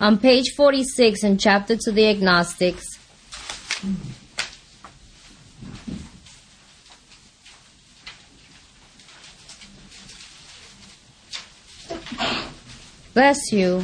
On page 46 in Chapter to the Agnostics, bless you.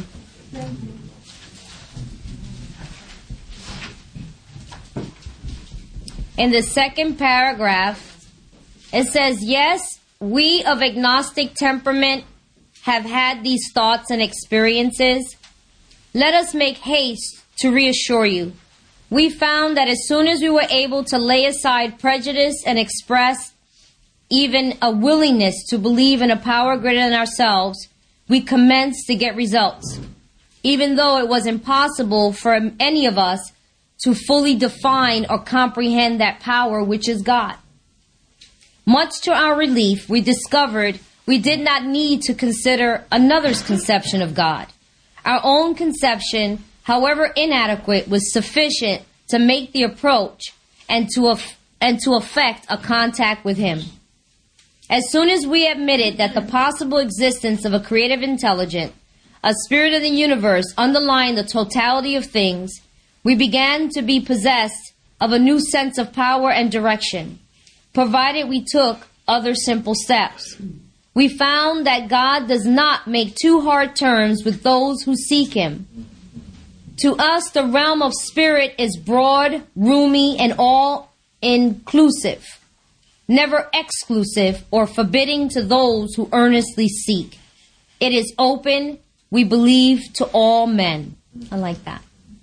In the second paragraph, it says, yes, we of agnostic temperament have had these thoughts and experiences. Let us make haste to reassure you. We found that as soon as we were able to lay aside prejudice and express even a willingness to believe in a power greater than ourselves, we commenced to get results, even though it was impossible for any of us to fully define or comprehend that power which is God. Much to our relief, we discovered we did not need to consider another's conception of God. Our own conception, however inadequate, was sufficient to make the approach and to effect a contact with Him. As soon as we admitted that the possible existence of a creative intelligence, a spirit of the universe underlying the totality of things, we began to be possessed of a new sense of power and direction, provided we took other simple steps. We found that God does not make too hard terms with those who seek Him. To us, the realm of spirit is broad, roomy, and all-inclusive, never exclusive or forbidding to those who earnestly seek. It is open, we believe, to all men. I like that.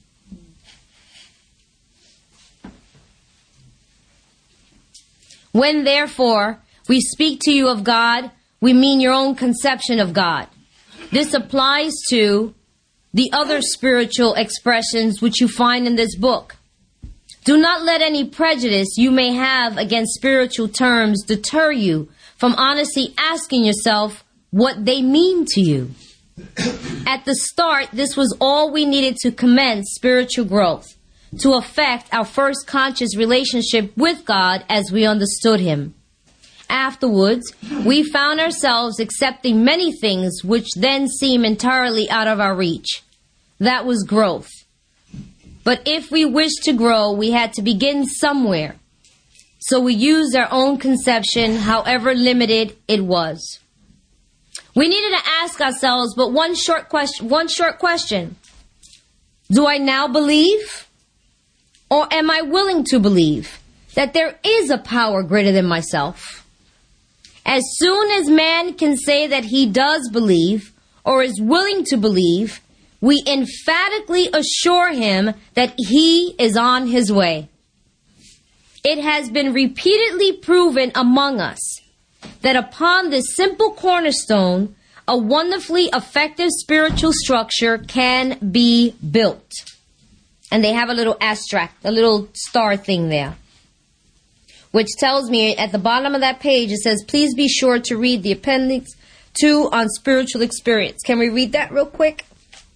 When, therefore, we speak to you of God, we mean your own conception of God. This applies to the other spiritual expressions which you find in this book. Do not let any prejudice you may have against spiritual terms deter you from honestly asking yourself what they mean to you. At the start, this was all we needed to commence spiritual growth, to affect our first conscious relationship with God as we understood Him. Afterwards, we found ourselves accepting many things which then seem entirely out of our reach. That was growth. But if we wished to grow, we had to begin somewhere. So we used our own conception, however limited it was. We needed to ask ourselves but one short question. Do I now believe? Or am I willing to believe that there is a power greater than myself? As soon as man can say that he does believe or is willing to believe, we emphatically assure him that he is on his way. It has been repeatedly proven among us that upon this simple cornerstone, a wonderfully effective spiritual structure can be built. And they have a little asterisk, a little star thing there, which tells me at the bottom of that page, it says, please be sure to read the Appendix 2 on spiritual experience. Can we read that real quick?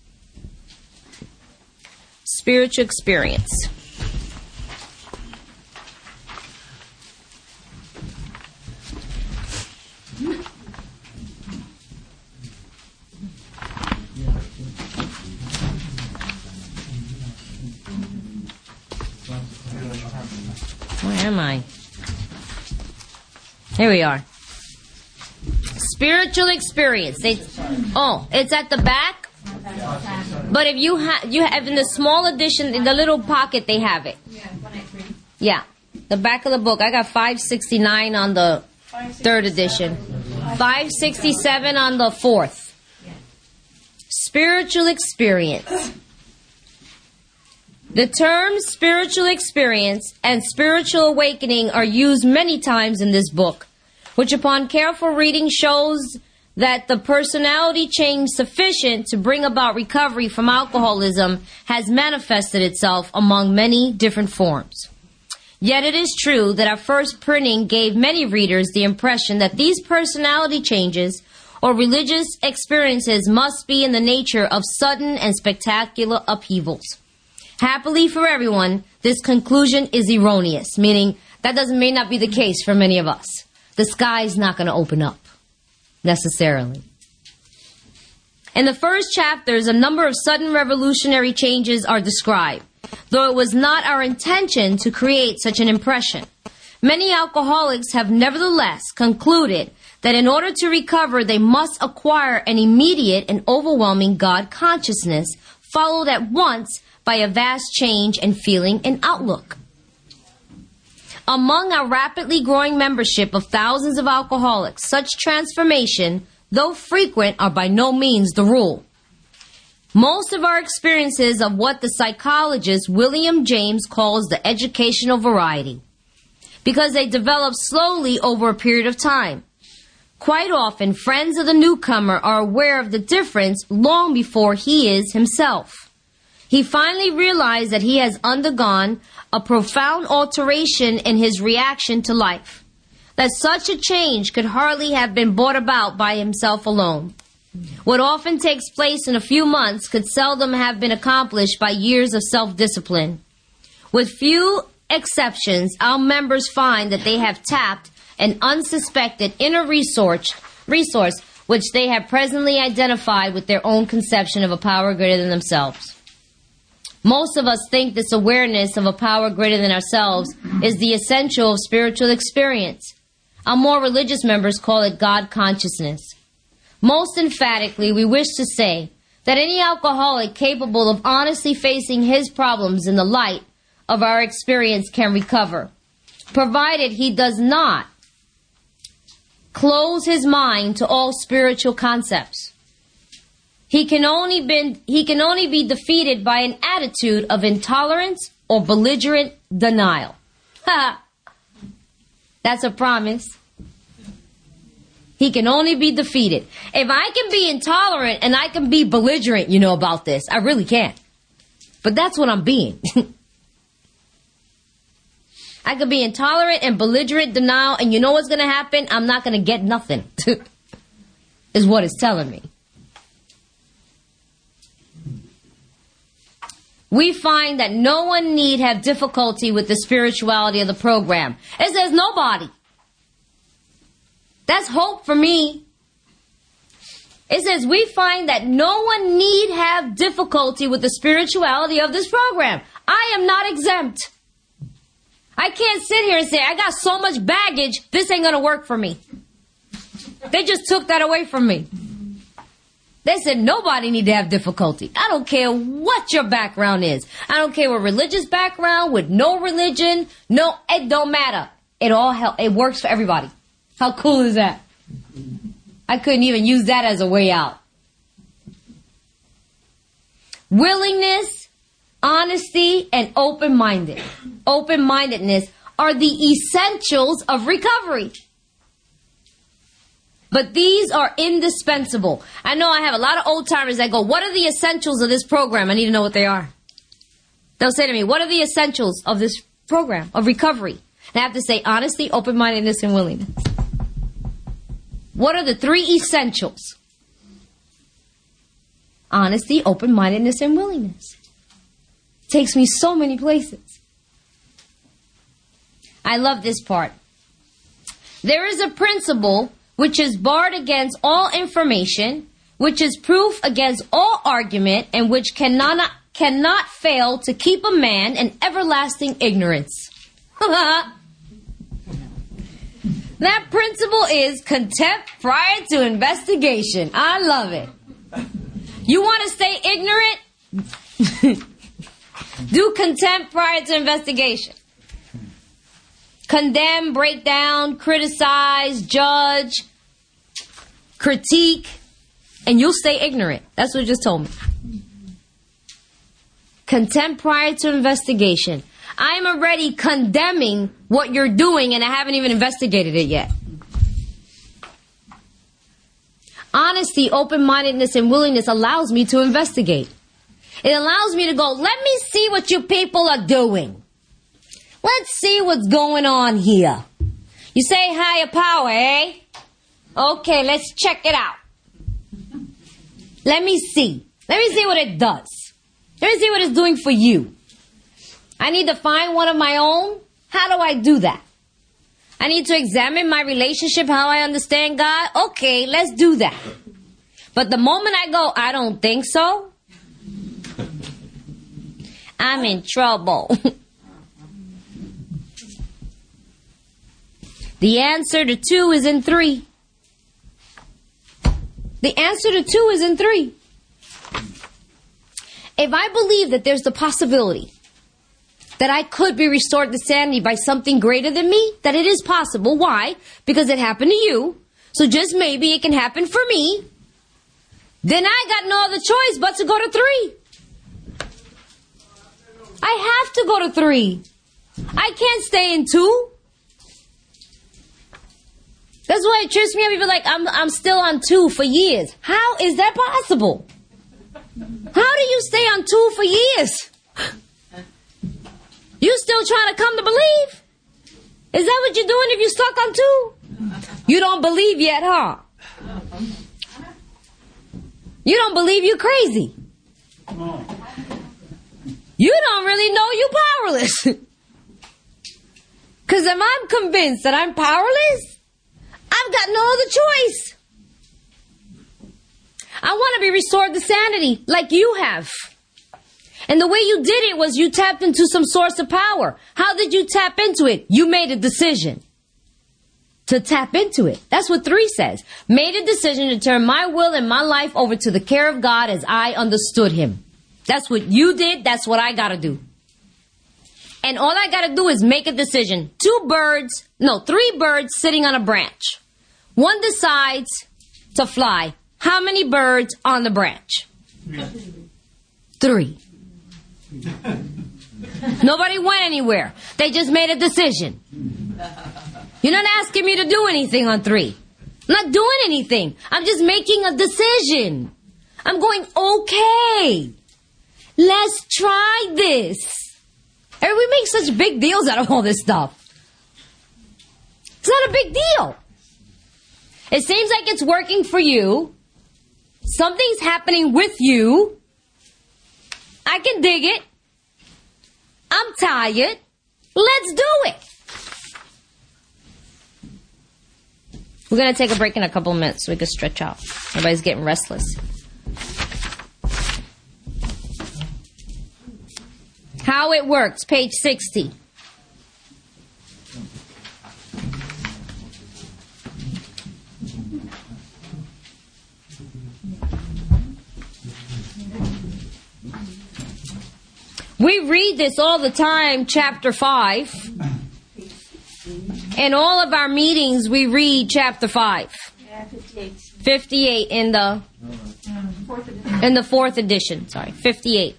Spiritual experience. Where am I? Here we are. Spiritual experience. It's at the back. But if you have in the small edition, in the little pocket, they have it. Yeah, the back of the book. I got 569 on the third edition, 567 on the fourth. Spiritual experience. The terms spiritual experience and spiritual awakening are used many times in this book, which upon careful reading shows that the personality change sufficient to bring about recovery from alcoholism has manifested itself among many different forms. Yet it is true that our first printing gave many readers the impression that these personality changes or religious experiences must be in the nature of sudden and spectacular upheavals. Happily for everyone, this conclusion is erroneous, meaning that may not be the case for many of us. The sky's not going to open up, necessarily. In the first chapters, a number of sudden revolutionary changes are described, though it was not our intention to create such an impression. Many alcoholics have nevertheless concluded that in order to recover, they must acquire an immediate and overwhelming God consciousness, followed at once by a vast change in feeling and outlook. Among our rapidly growing membership of thousands of alcoholics, such transformation, though frequent, are by no means the rule. Most of our experiences of what the psychologist William James calls the educational variety, because they develop slowly over a period of time. Quite often, friends of the newcomer are aware of the difference long before he is himself. He finally realized that he has undergone a profound alteration in his reaction to life, that such a change could hardly have been brought about by himself alone. What often takes place in a few months could seldom have been accomplished by years of self-discipline. With few exceptions, our members find that they have tapped an unsuspected inner resource which they have presently identified with their own conception of a power greater than themselves. Most of us think this awareness of a power greater than ourselves is the essential of spiritual experience. Our more religious members call it God consciousness. Most emphatically, we wish to say that any alcoholic capable of honestly facing his problems in the light of our experience can recover, provided he does not close his mind to all spiritual concepts. He can only be defeated by an attitude of intolerance or belligerent denial. That's a promise. He can only be defeated. If I can be intolerant and I can be belligerent, about this, I really can. But that's what I'm being. I could be intolerant and belligerent denial, and you know what's going to happen? I'm not going to get nothing, is what it's telling me. We find that no one need have difficulty with the spirituality of the program. It says nobody. That's hope for me. It says we find that no one need have difficulty with the spirituality of this program. I am not exempt. I can't sit here and say, I got so much baggage, this ain't going to work for me. They just took that away from me. They said nobody need to have difficulty. I don't care what your background is. I don't care what religious background, with no religion. No, it don't matter. It works for everybody. How cool is that? I couldn't even use that as a way out. Willingness, honesty, and open-mindedness are the essentials of recovery. But these are indispensable. I know I have a lot of old-timers that go, what are the essentials of this program? I need to know what they are. They'll say to me, what are the essentials of this program, of recovery? And I have to say honesty, open-mindedness, and willingness. What are the three essentials? Honesty, open-mindedness, and willingness. Takes me so many places. I love this part. There is a principle which is barred against all information, which is proof against all argument, and which cannot fail to keep a man in everlasting ignorance. That principle is contempt prior to investigation. I love it. You want to stay ignorant? Do contempt prior to investigation. Condemn, break down, criticize, judge, critique, and you'll stay ignorant. That's what you just told me. Contempt prior to investigation. I'm already condemning what you're doing and I haven't even investigated it yet. Honesty, open-mindedness, and willingness allows me to investigate. It allows me to go, let me see what you people are doing. Let's see what's going on here. You say higher power, eh? Okay, let's check it out. Let me see. Let me see what it does. Let me see what it's doing for you. I need to find one of my own. How do I do that? I need to examine my relationship, how I understand God. Okay, let's do that. But the moment I go, I don't think so, I'm in trouble. The answer to 2 is in 3. The answer to 2 is in 3. If I believe that there's the possibility that I could be restored to sanity by something greater than me, that it is possible. Why? Because it happened to you. So just maybe it can happen for me. Then I got no other choice but to go to 3. I have to go to 3. I can't stay in 2. That's why it trips me up. People like, I'm still on 2 for years. How is that possible? How do you stay on 2 for years? You still trying to come to believe? Is that what you're doing if you're stuck on 2? You don't believe yet, huh? You don't believe you're crazy. You don't really know you're powerless. Because if I'm convinced that I'm powerless, I've got no other choice. I want to be restored to sanity like you have. And the way you did it was you tapped into some source of power. How did you tap into it? You made a decision to tap into it. That's what 3 says. Made a decision to turn my will and my life over to the care of God as I understood Him. That's what you did. That's what I got to do. And all I got to do is make a decision. 3 birds sitting on a branch. One decides to fly. How many birds on the branch? 3. Nobody went anywhere. They just made a decision. You're not asking me to do anything on 3. I'm not doing anything. I'm just making a decision. I'm going, okay, let's try this. And we make such big deals out of all this stuff. It's not a big deal. It seems like it's working for you. Something's happening with you. I can dig it. I'm tired. Let's do it. We're going to take a break in a couple of minutes so we can stretch out. Everybody's getting restless. How it works, page 60. We read this all the time, chapter 5. In all of our meetings, we read chapter 5. 58 in the 4th edition. Sorry, 58.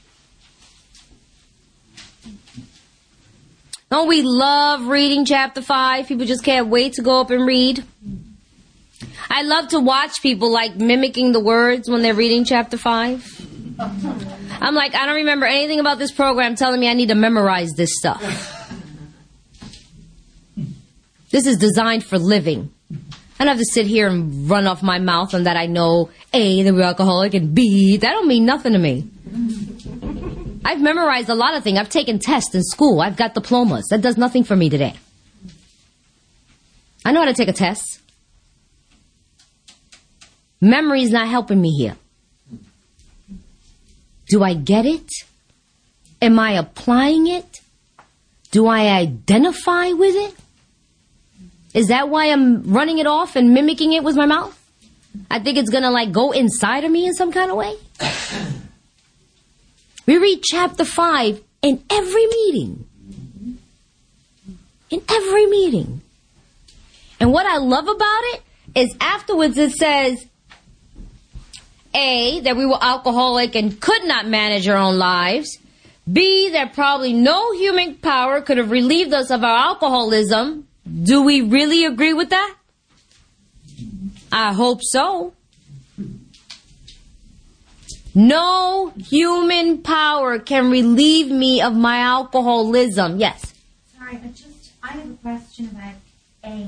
Don't we love reading chapter 5? People just can't wait to go up and read. I love to watch people like mimicking the words when they're reading chapter 5. I'm like, I don't remember anything about this program telling me I need to memorize this stuff. This is designed for living. I don't have to sit here and run off my mouth and that I know A, that we're alcoholic, and B, that don't mean nothing to me. I've memorized a lot of things. I've taken tests in school. I've got diplomas. That does nothing for me today. I know how to take a test. Memory's not helping me here. Do I get it? Am I applying it? Do I identify with it? Is that why I'm running it off and mimicking it with my mouth? I think it's going to like go inside of me in some kind of way. We read chapter 5 in every meeting. In every meeting. And what I love about it is afterwards it says, A, that we were alcoholic and could not manage our own lives. B, that probably no human power could have relieved us of our alcoholism. Do we really agree with that? I hope so. No human power can relieve me of my alcoholism. Yes. Sorry, I have a question about A.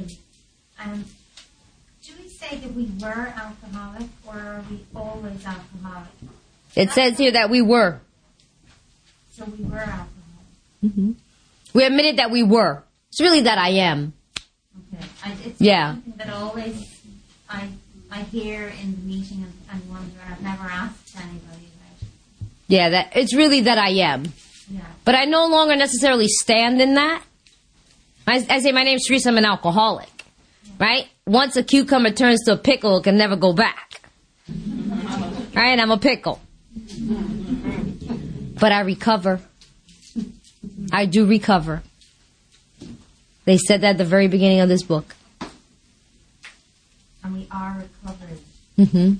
Do we say that we were alcoholic or are we always alcoholic? It says here that we were. So we were alcoholic. Mm-hmm. We admitted that we were. It's really that I am. Okay. It's yeah. something that always I hear in the meeting and wonder. I've never asked anybody about it. Yeah, that it's really that I am. Yeah. But I no longer necessarily stand in that. I say, my name's Teresa, I'm an alcoholic. Right? Once a cucumber turns to a pickle, it can never go back. Right? I'm a pickle. But I recover. I do recover. They said that at the very beginning of this book. And we are recovered. Mm-hmm.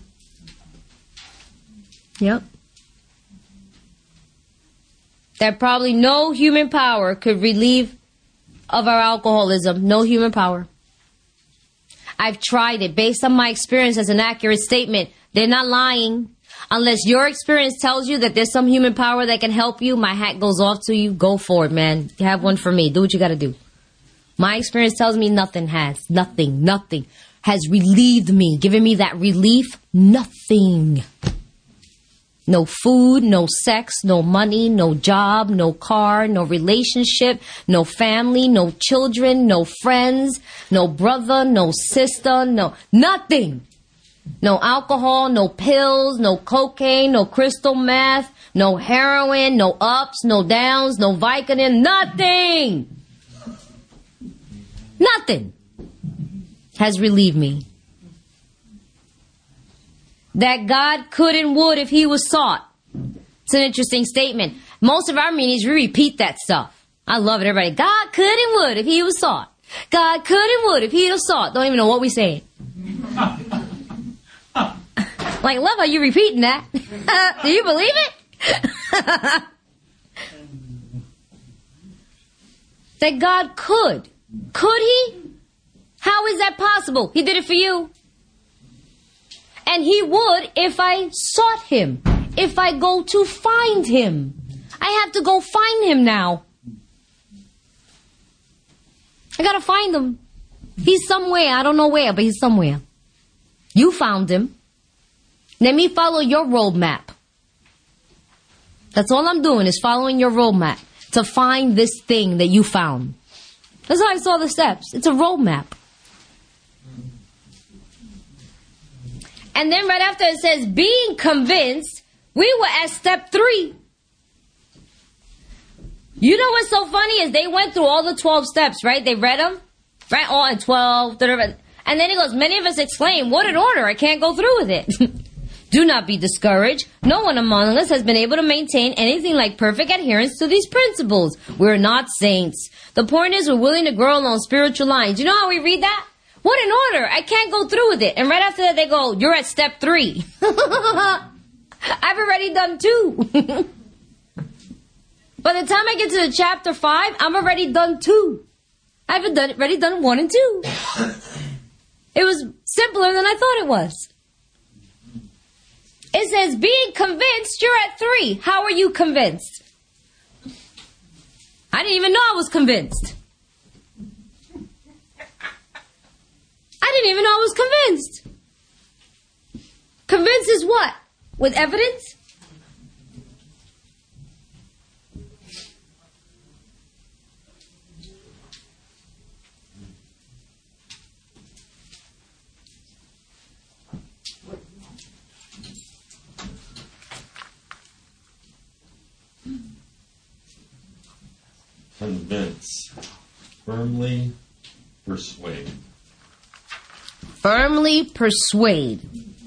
Yep. That probably no human power could relieve of our alcoholism. No human power. I've tried it. Based on my experience as an accurate statement, they're not lying. Unless your experience tells you that there's some human power that can help you, my hat goes off to you. Go for it, man. Have one for me. Do what you got to do. My experience tells me nothing has relieved me, given me that relief. Nothing. No food, no sex, no money, no job, no car, no relationship, no family, no children, no friends, no brother, no sister, no nothing. No alcohol, no pills, no cocaine, no crystal meth, no heroin, no ups, no downs, no Vicodin, nothing. Nothing has relieved me. That God could and would if he was sought. It's an interesting statement. Most of our meetings, we repeat that stuff. I love it, everybody. God could and would if he was sought. God could and would if he was sought. Don't even know what we're saying. Like, love how you repeating that. Do you believe it? That God could. Could he? How is that possible? He did it for you. And he would if I sought him. If I go to find him. I have to go find him now. I gotta find him. He's somewhere. I don't know where, but he's somewhere. You found him. Let me follow your roadmap. That's all I'm doing is following your roadmap to find this thing that you found. That's how I saw the steps. It's a roadmap. And then right after it says being convinced, we were at step 3. You know what's so funny is they went through all the 12 steps, right? They read them, right? All in 12. And then he goes, many of us exclaim, what an order. I can't go through with it. Do not be discouraged. No one among us has been able to maintain anything like perfect adherence to these principles. We're not saints. The point is we're willing to grow along spiritual lines. You know how we read that? What an order. I can't go through with it. And right after that they go, you're at step 3. I've already done 2. By the time I get to the chapter 5, I'm already done 2. I've already done 1 and 2. It was simpler than I thought it was. It says, being convinced, you're at 3. How are you convinced? I didn't even know I was convinced. I didn't even know I was convinced. Convinced is what? With evidence? Convince. Firmly persuade. Firmly persuade.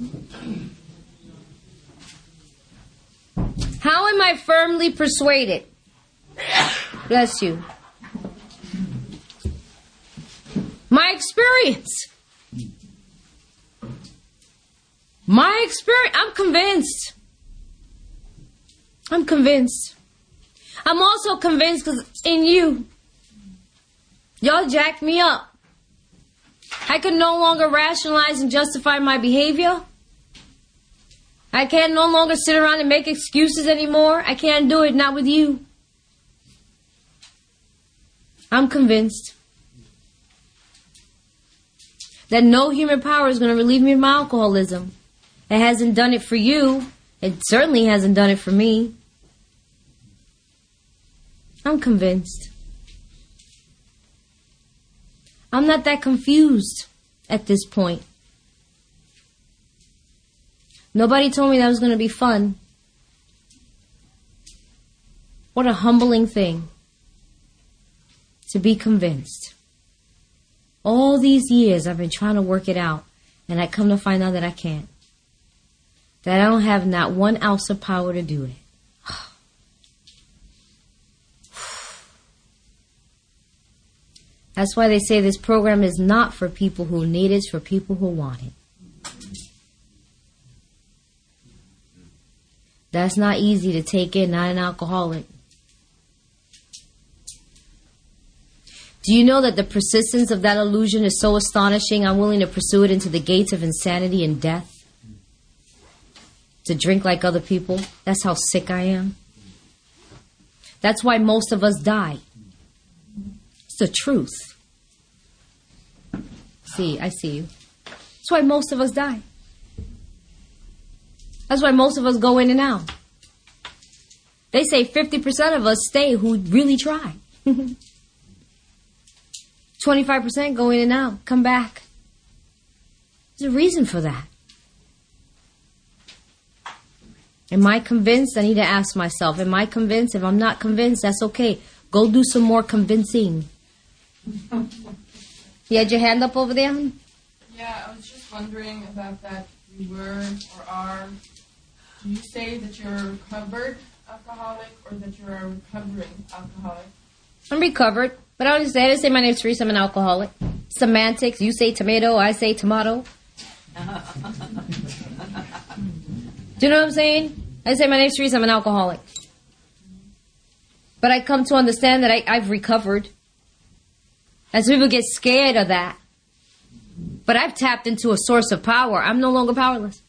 How am I firmly persuaded? Bless you. My experience. My experience. I'm convinced. I'm convinced. I'm also convinced because it's in you. Y'all jacked me up. I can no longer rationalize and justify my behavior. I can't no longer sit around and make excuses anymore. I can't do it, not with you. I'm convinced that no human power is going to relieve me of my alcoholism. It hasn't done it for you. It certainly hasn't done it for me. I'm convinced. I'm not that confused at this point. Nobody told me that was going to be fun. What a humbling thing to be convinced. All these years I've been trying to work it out, and I come to find out that I can't. That I don't have not 1 ounce of power to do it. That's why they say this program is not for people who need it, it's for people who want it. That's not easy to take in, not an alcoholic. Do you know that the persistence of that illusion is so astonishing, I'm willing to pursue it into the gates of insanity and death? To drink like other people? That's how sick I am. That's why most of us die. It's the truth. See, I see you. That's why most of us die. That's why most of us go in and out. They say 50% of us stay who really try. 25% go in and out, come back. There's a reason for that. Am I convinced? I need to ask myself, am I convinced? If I'm not convinced, that's okay. Go do some more convincing. You had your hand up over there? Yeah, I was just wondering about that word or are. Do you say that you're a recovered alcoholic or that you're a recovering alcoholic? I'm recovered, but I didn't say my name's Teresa, I'm an alcoholic. Semantics, you say tomato, I say tomato. Do you know what I'm saying? I say my name's Teresa, I'm an alcoholic. But I come to understand that I've recovered. And so people get scared of that. But I've tapped into a source of power. I'm no longer powerless.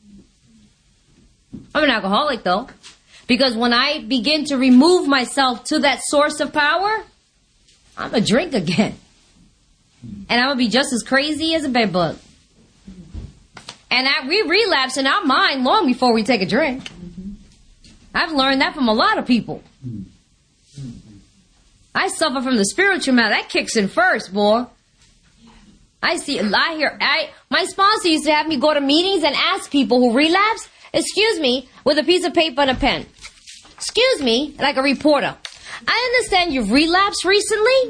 I'm an alcoholic, though. Because when I begin to remove myself to that source of power, I'm going to drink again. And I'm going to be just as crazy as a bedbug. And we relapse in our mind long before we take a drink. I've learned that from a lot of people. I suffer from the spiritual matter. That kicks in first, boy. My sponsor used to have me go to meetings and ask people who relapse, excuse me, with a piece of paper and a pen. Excuse me, like a reporter. I understand you've relapsed recently.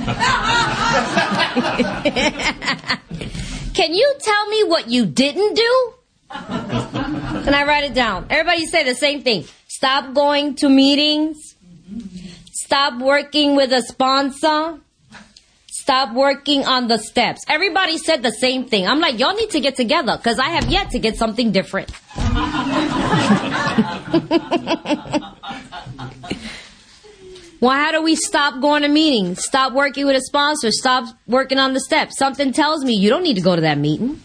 Can you tell me what you didn't do? Can I write it down? Everybody say the same thing. Stop going to meetings. Stop working with a sponsor. Stop working on the steps. Everybody said the same thing. I'm like, y'all need to get together because I have yet to get something different. Well, how do we stop going to meetings? Stop working with a sponsor. Stop working on the steps. Something tells me you don't need to go to that meeting.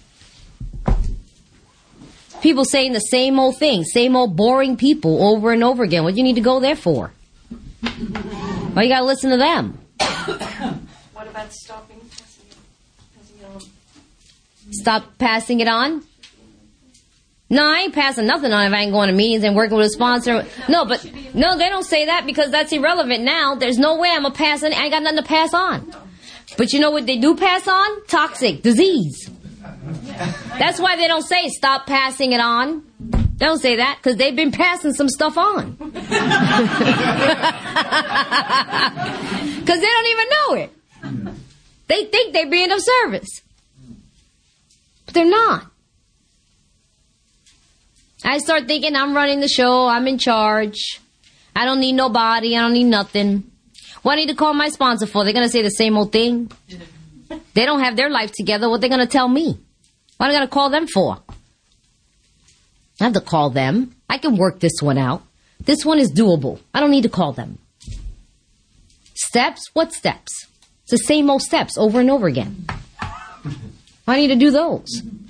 People saying the same old thing, same old boring people over and over again. What do you need to go there for? Why you gotta listen to them? What about stopping passing it on? Stop passing it on? No, I ain't passing nothing on if I ain't going to meetings and working with a sponsor. No, they don't say that because that's irrelevant now. There's no way I'm gonna pass on. I ain't got nothing to pass on. But you know what they do pass on? Toxic disease. That's why they don't say stop passing it on. They don't say that because they've been passing some stuff on. Because they don't even know it. They think they're being of service. But they're not. I start thinking I'm running the show. I'm in charge. I don't need nobody. I don't need nothing. What I need to call my sponsor for? They're going to say the same old thing. They don't have their life together. What they going to tell me? What am I going to call them for? I have to call them. I can work this one out. This one is doable. I don't need to call them. Steps? What steps? It's the same old steps over and over again. I need to do those.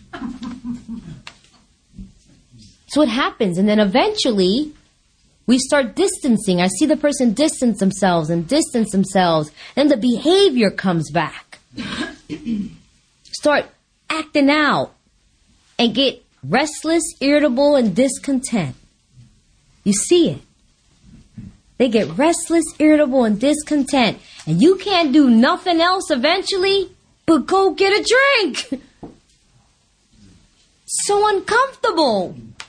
So it happens. And then eventually, we start distancing. I see the person distance themselves. And then the behavior comes back. Start acting out. And get restless, irritable, and discontent. You see it. They get restless, irritable, and discontent. And you can't do nothing else eventually but go get a drink. So uncomfortable.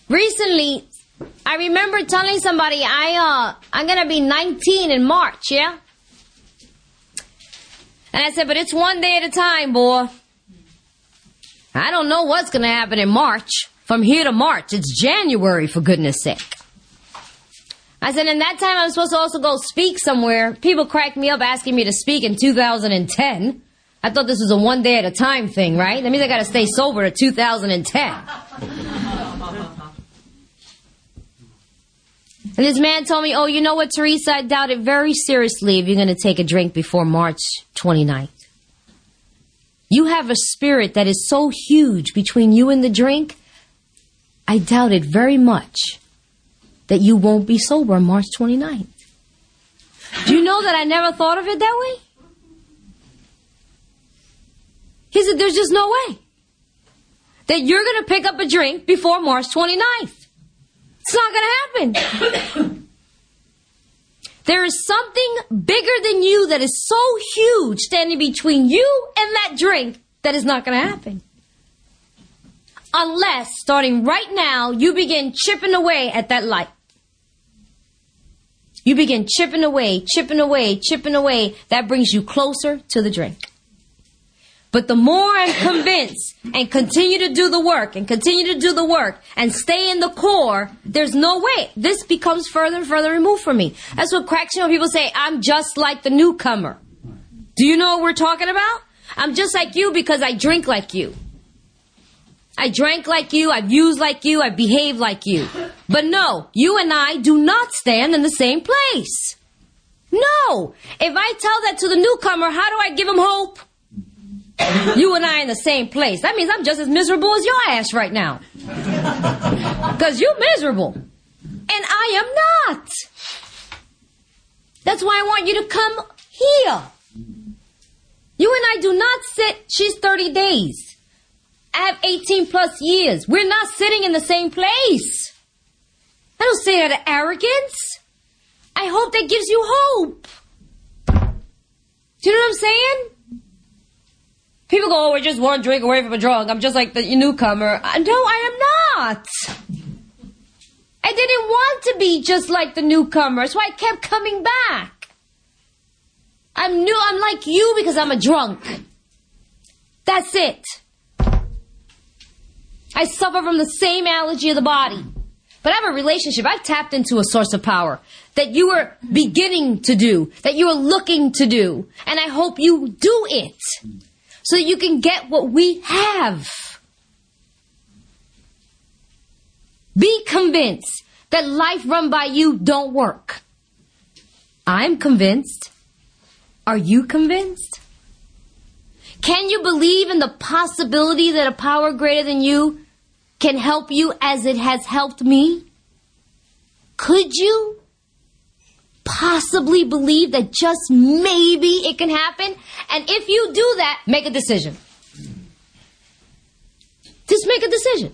recently, I remember telling somebody I'm gonna be 19 in March, yeah? And I said, but it's one day at a time, boy. I don't know what's gonna happen in March. From here to March, it's January, for goodness sake. I said, and that time I'm supposed to also go speak somewhere. People cracked me up asking me to speak in 2010. I thought this was a one day at a time thing, right? That means I gotta stay sober to 2010. And this man told me, oh, you know what, Teresa, I doubt it very seriously if you're going to take a drink before March 29th. You have a spirit that is so huge between you and the drink, I doubt it very much that you won't be sober on March 29th. Do you know that I never thought of it that way? He said, there's just no way that you're going to pick up a drink before March 29th. It's not going to happen. There is something bigger than you that is so huge standing between you and that drink that is not going to happen. Unless, starting right now, you begin chipping away at that light. You begin chipping away, chipping away, chipping away. That brings you closer to the drink. But the more I'm convinced and continue to do the work and continue to do the work and stay in the core, there's no way. This becomes further and further removed from me. That's what cracks me when people say, I'm just like the newcomer. Do you know what we're talking about? I'm just like you because I drink like you. I drank like you, I've used like you, I've behaved like you. But no, you and I do not stand in the same place. No. If I tell that to the newcomer, how do I give him hope? You and I in the same place. That means I'm just as miserable as your ass right now. Because you're miserable. And I am not. That's why I want you to come here. You and I do not sit, she's 30 days. I have 18 plus years. We're not sitting in the same place. I don't say that out of arrogance. I hope that gives you hope. Do you know what I'm saying? People go, oh, we're just one drink away from a drunk. I'm just like the newcomer. No, I am not. I didn't want to be just like the newcomer, so I kept coming back. I'm like you because I'm a drunk. That's it. I suffer from the same allergy of the body. But I have a relationship. I've tapped into a source of power that you are beginning to do, that you are looking to do. And I hope you do it. So that you can get what we have. Be convinced that life run by you don't work. I'm convinced. Are you convinced? Can you believe in the possibility that a power greater than you can help you as it has helped me? Could you possibly believe that just maybe it can happen? And if you do that, make a decision. Just make a decision.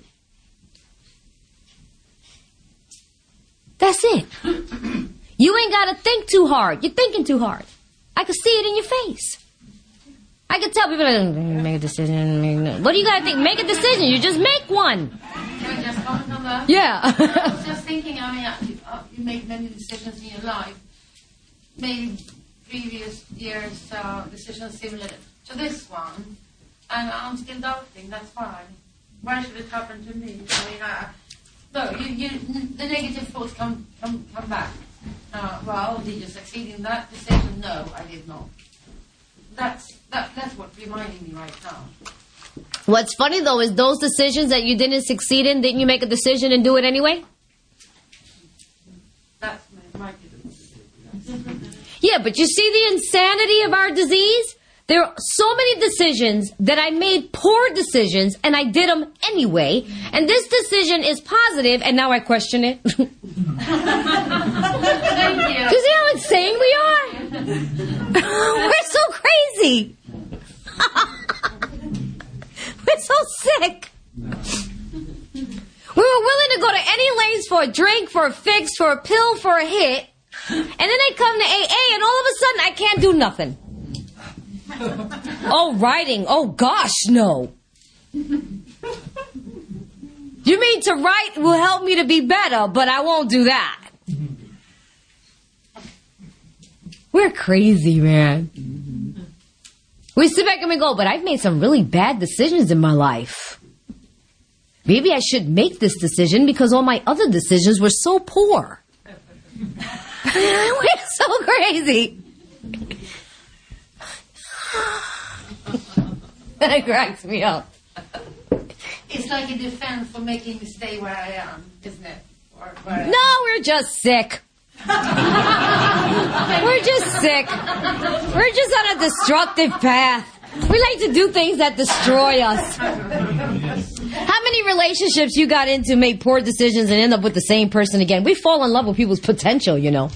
That's it. You ain't got to think too hard. You're thinking too hard. I can see it in your face. I can tell people, make a decision. What do you got to think? Make a decision. You just make one. Can I just comment on that? Yeah. I was just thinking, you make many decisions in your life. Maybe previous years' decisions similar to this one. And I'm still doubting, that's fine. Why should it happen to me? I mean, the negative thoughts come back. Well, did you succeed in that decision? No, I did not. That's what's reminding me right now. What's funny, though, is those decisions that you didn't succeed in, didn't you make a decision and do it anyway? That's my decision. Yeah, but you see the insanity of our disease? There are so many decisions that I made poor decisions, and I did them anyway. And this decision is positive, and now I question it. Thank you. Do you see how insane we are? We're so crazy. We're so sick. We were willing to go to any lengths for a drink, for a fix, for a pill, for a hit. And then I come to AA, and all of a sudden I can't do nothing. Oh, writing. Oh, gosh, no. You mean to write will help me to be better, but I won't do that. We're crazy, man. We sit back and we go, but I've made some really bad decisions in my life. Maybe I should make this decision because all my other decisions were so poor. We're so crazy. That cracks me up. It's like a defense for making me stay where I am, isn't it? No, we're just sick. We're just sick. We're just on a destructive path. We like to do things that destroy us. How many relationships you got into, make poor decisions, and end up with the same person again? We fall in love with people's potential, you know.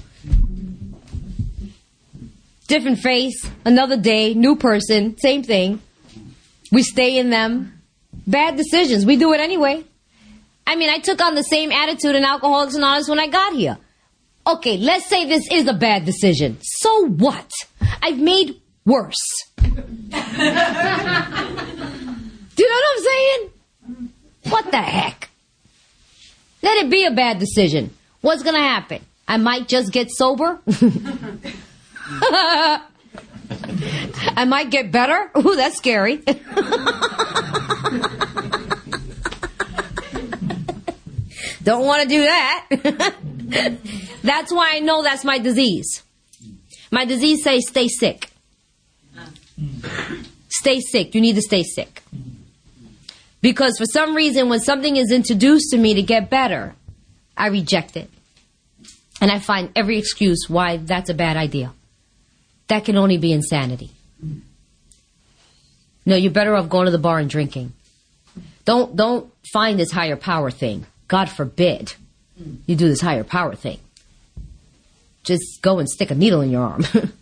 Different face, another day, new person, same thing. We stay in them. Bad decisions. We do it anyway. I mean, I took on the same attitude in Alcoholics Anonymous when I got here. Okay, let's say this is a bad decision. So what? I've made worse. Do you know what I'm saying? What the heck? Let it be a bad decision. What's going to happen? I might just get sober. I might get better. Ooh, that's scary. Don't want to do that. That's why I know that's my disease. My disease says stay sick. Stay sick. You need to stay sick. Because for some reason, when something is introduced to me to get better, I reject it. And I find every excuse why that's a bad idea. That can only be insanity. No, you're better off going to the bar and drinking. Don't find this higher power thing. God forbid you do this higher power thing. Just go and stick a needle in your arm.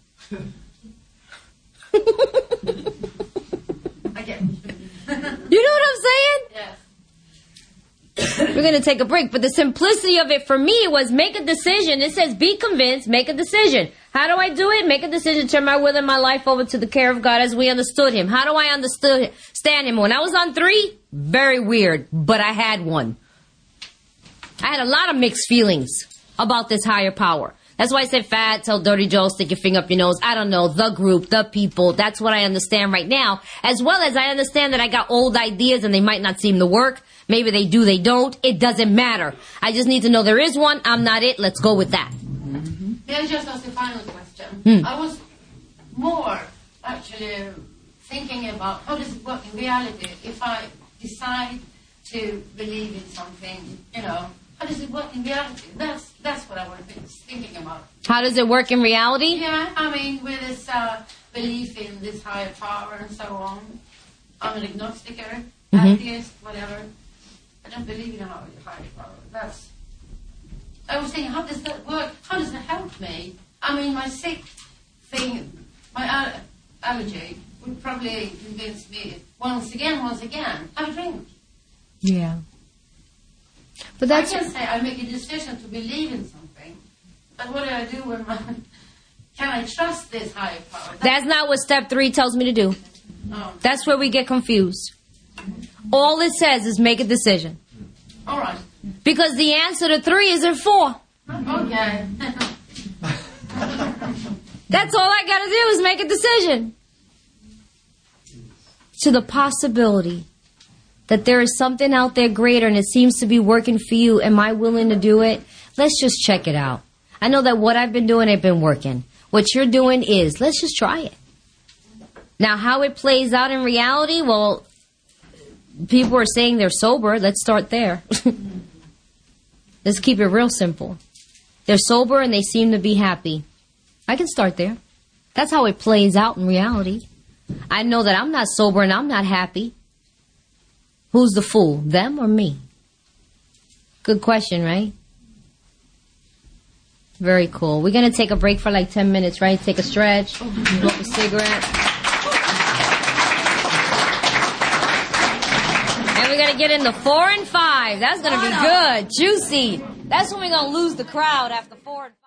I get it. You know what I'm saying? Yes. We're going to take a break. But the simplicity of it for me was make a decision. It says be convinced, make a decision. How do I do it? Make a decision, turn my will and my life over to the care of God as we understood Him. How do I understand Him? When I was on 3, very weird, but I had one. I had a lot of mixed feelings about this higher power. That's why I said fat, tell Dirty Joe, stick your finger up your nose. I don't know, the group, the people. That's what I understand right now. As well as I understand that I got old ideas and they might not seem to work. Maybe they do, they don't. It doesn't matter. I just need to know there is one. I'm not it. Let's go with that. May I just ask a final question? I was more actually thinking about how does it work in reality if I decide to believe in something, you know. How does it work in reality? That's what I was thinking about. How does it work in reality? Yeah, I mean, with this belief in this higher power and so on. I'm an agnosticer, atheist, whatever. I don't believe in a higher power. I was thinking, how does that work? How does it help me? I mean, my sick thing, my allergy would probably convince me once again, have a drink. Yeah. But that's I can say I make a decision to believe in something, but what do I do when can I trust this higher power? That's not what step 3 tells me to do. No. That's where we get confused. All it says is make a decision. All right. Because the answer to 3 is in 4. Okay. That's all I got to do is make a decision. To the possibility that there is something out there greater and it seems to be working for you. Am I willing to do it? Let's just check it out. I know that what I've been doing ain't been working. What you're doing is, let's just try it. Now, how it plays out in reality, well, people are saying they're sober. Let's start there. Let's keep it real simple. They're sober and they seem to be happy. I can start there. That's how it plays out in reality. I know that I'm not sober and I'm not happy. Who's the fool, them or me? Good question, right? Very cool. We're going to take a break for like 10 minutes, right? Take a stretch, smoke a cigarette. And we're going to get into 4 and 5. That's going to be good, juicy. That's when we're going to lose the crowd after 4 and 5.